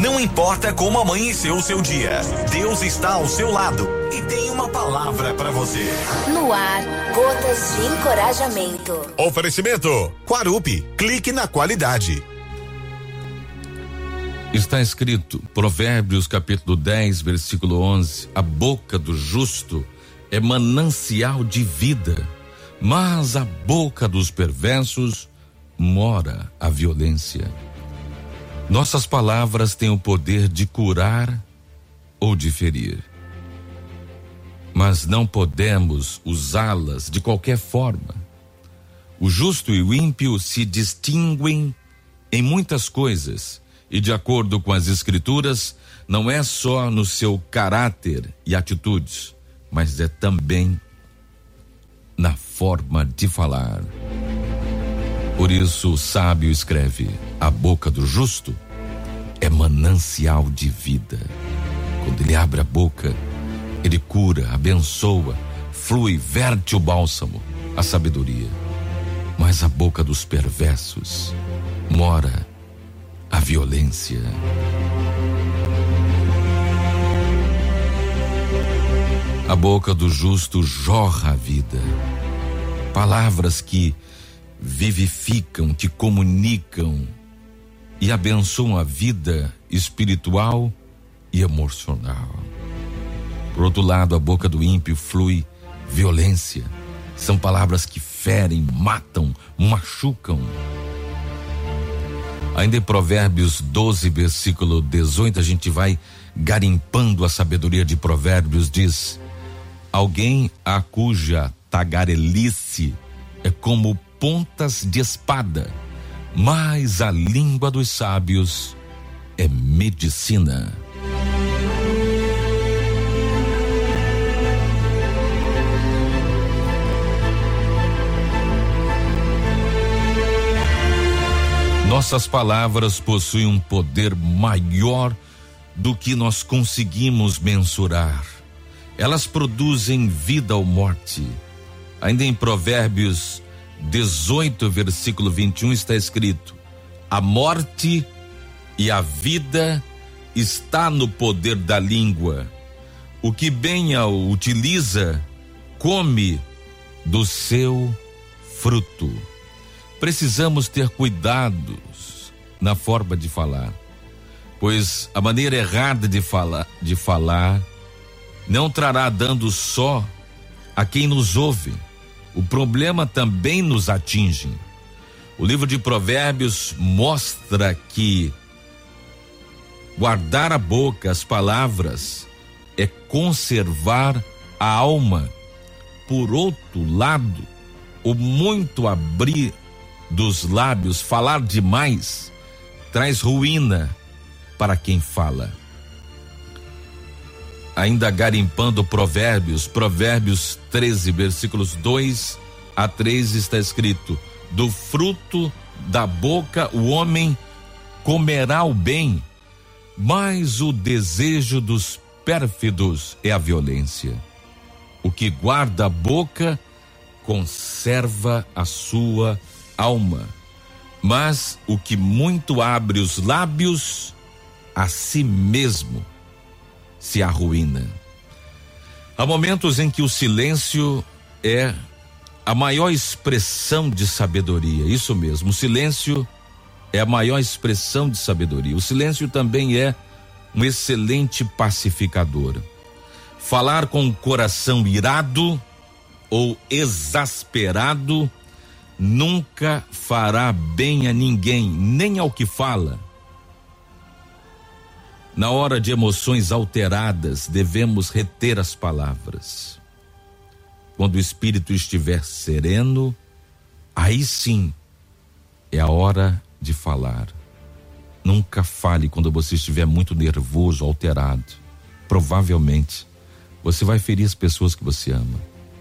Não importa como amanheceu o seu dia, Deus está ao seu lado e tem uma palavra para você. No ar, gotas de encorajamento. Oferecimento Quarupi, clique na qualidade. Está escrito, Provérbios capítulo 10, versículo 11, a boca do justo é manancial de vida, mas a boca dos perversos mora a violência. Nossas palavras têm o poder de curar ou de ferir, mas não podemos usá-las de qualquer forma. O justo e o ímpio se distinguem em muitas coisas e, de acordo com as escrituras, não é só no seu caráter e atitudes, mas é também na forma de falar. Por isso o sábio escreve: a boca do justo é manancial de vida. Quando ele abre a boca, ele cura, abençoa, flui, verte o bálsamo, a sabedoria. Mas a boca dos perversos mora a violência. A boca do justo jorra a vida. Palavras que vivificam, que comunicam e abençoam a vida espiritual e emocional. Por outro lado, a boca do ímpio flui violência. São palavras que ferem, matam, machucam. Ainda em Provérbios 12, versículo 18, a gente vai garimpando a sabedoria de Provérbios. Diz: alguém a cuja tagarelice é como pontas de espada, mas a língua dos sábios é medicina. Nossas palavras possuem um poder maior do que nós conseguimos mensurar. Elas produzem vida ou morte. Ainda em Provérbios 18, versículo 21 está escrito: a morte e a vida está no poder da língua. O que bem a utiliza, come do seu fruto. Precisamos ter cuidados na forma de falar, pois a maneira errada de falar não trará dano só a quem nos ouve. O problema também nos atinge. O livro de Provérbios mostra que guardar a boca, as palavras, é conservar a alma. Por outro lado, o muito abrir dos lábios, falar demais, traz ruína para quem fala. Ainda garimpando Provérbios 13, versículos 2 a 3 está escrito: do fruto da boca o homem comerá o bem, mas o desejo dos pérfidos é a violência. O que guarda a boca conserva a sua alma, mas o que muito abre os lábios, a si mesmo se arruína. Há momentos em que o silêncio é a maior expressão de sabedoria. Isso mesmo, o silêncio é a maior expressão de sabedoria. O silêncio também é um excelente pacificador. Falar com o coração irado ou exasperado nunca fará bem a ninguém, nem ao que fala. Na hora de emoções alteradas, devemos reter as palavras. Quando o espírito estiver sereno, aí sim é a hora de falar. Nunca fale quando você estiver muito nervoso, alterado. Provavelmente você vai ferir as pessoas que você ama.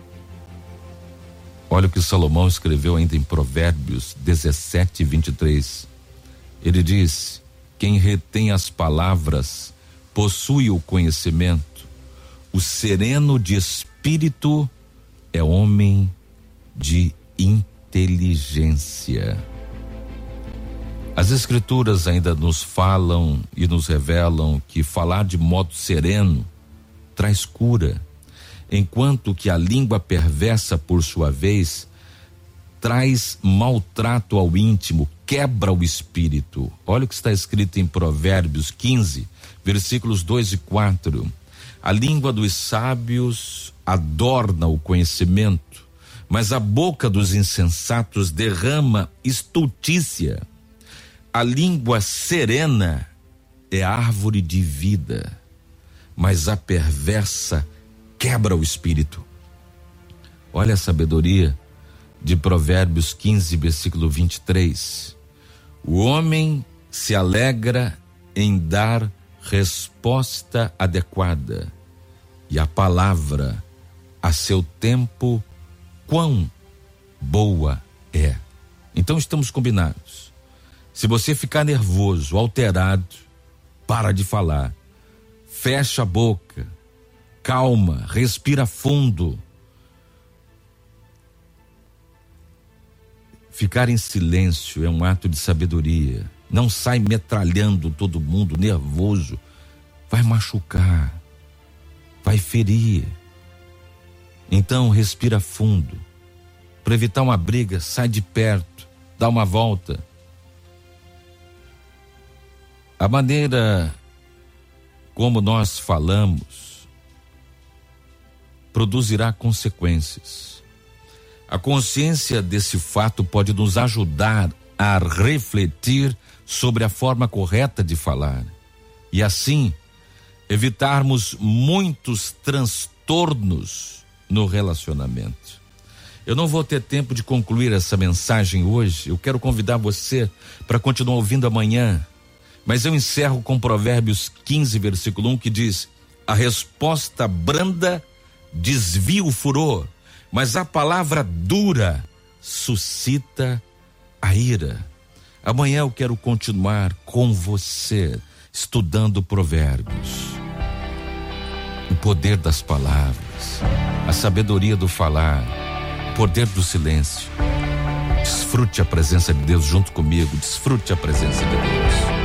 Olha o que Salomão escreveu ainda em Provérbios 17, 23. Ele diz: quem retém as palavras possui o conhecimento. O sereno de espírito é homem de inteligência. As Escrituras ainda nos falam e nos revelam que falar de modo sereno traz cura, enquanto que a língua perversa, por sua vez, traz maltrato ao íntimo, quebra o espírito. Olha o que está escrito em Provérbios 15, versículos 2 e 4. A língua dos sábios adorna o conhecimento, mas a boca dos insensatos derrama estultícia. A língua serena é árvore de vida, mas a perversa quebra o espírito. Olha a sabedoria de Provérbios 15, versículo 23. O homem se alegra em dar resposta adequada, e a palavra a seu tempo quão boa é. Então estamos combinados. Se você ficar nervoso, alterado, para de falar. Fecha a boca. Calma, respira fundo. Ficar em silêncio é um ato de sabedoria. Não sai metralhando todo mundo nervoso. Vai machucar. Vai ferir. Então respira fundo. Para evitar uma briga, sai de perto, dá uma volta. A maneira como nós falamos produzirá consequências. A consciência desse fato pode nos ajudar a refletir sobre a forma correta de falar e assim evitarmos muitos transtornos no relacionamento. Eu não vou ter tempo de concluir essa mensagem hoje. Eu quero convidar você para continuar ouvindo amanhã. Mas eu encerro com Provérbios 15, versículo 1, que diz: a resposta branda desvia o furor, mas a palavra dura suscita a ira. Amanhã eu quero continuar com você, estudando Provérbios. O poder das palavras, a sabedoria do falar, o poder do silêncio. Desfrute a presença de Deus junto comigo, desfrute a presença de Deus.